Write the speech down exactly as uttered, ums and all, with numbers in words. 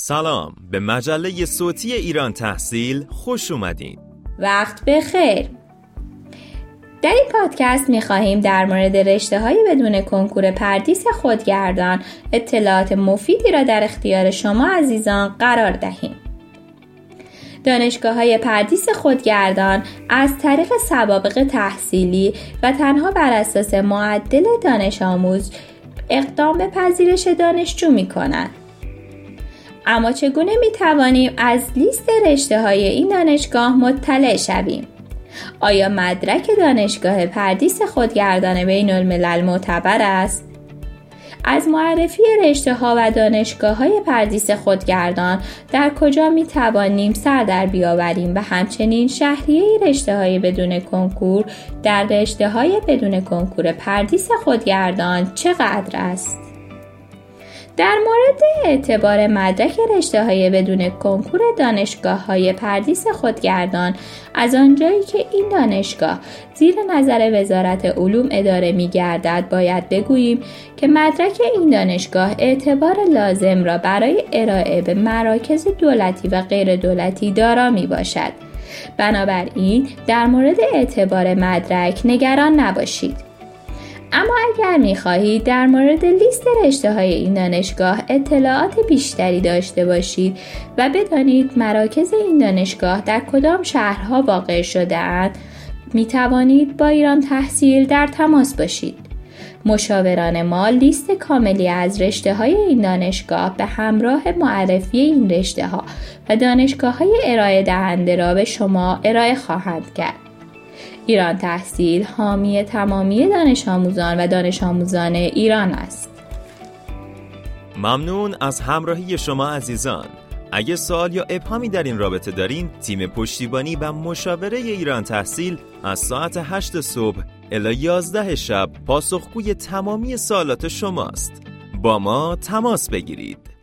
سلام، به مجله صوتی ایران تحصیل خوش اومدین. وقت بخیر. در این پادکست می‌خواهیم در مورد رشته‌های بدون کنکور پردیس خودگردان اطلاعات مفیدی را در اختیار شما عزیزان قرار دهیم. دانشگاه‌های پردیس خودگردان از طریق سوابق تحصیلی و تنها بر اساس معدل دانش آموز اقدام به پذیرش دانشجو می‌کنند. اما چگونه می‌توانیم از لیست رشته‌های این دانشگاه مطلع شویم؟ آیا مدرک دانشگاه پردیس خودگردان بین الملل معتبر است؟ از معرفی رشته‌ها و دانشگاه‌های پردیس خودگردان در کجا می‌توانیم سر در بیاوریم و همچنین شهریه رشته‌های بدون کنکور در رشته‌های بدون کنکور پردیس خودگردان چقدر است؟ در مورد اعتبار مدرک رشته‌های بدون کنکور دانشگاه‌های پردیس خودگردان، از آنجایی که این دانشگاه زیر نظر وزارت علوم اداره می‌گردد، باید بگوییم که مدرک این دانشگاه اعتبار لازم را برای ارائه به مراکز دولتی و غیر دولتی دارا میباشد. بنابراین در مورد اعتبار مدرک نگران نباشید. اما اگر می‌خواهید در مورد لیست رشته‌های این دانشگاه اطلاعات بیشتری داشته باشید و بدانید مراکز این دانشگاه در کدام شهرها واقع شده‌اند، می‌توانید با ایران تحصیل در تماس باشید. مشاوران ما لیست کاملی از رشته‌های این دانشگاه به همراه معرفی این رشته‌ها و دانشگاه‌های ارائه دهنده را به شما ارائه خواهند کرد. ایران تحصیل حامی تمامی دانش آموزان و دانش آموزان ایران است. ممنون از همراهی شما عزیزان. اگه سوال یا ابهامی در این رابطه دارین، تیم پشتیبانی و مشاوره ایران تحصیل از ساعت هشت صبح الی یازده شب پاسخگوی تمامی سوالات شماست. با ما تماس بگیرید.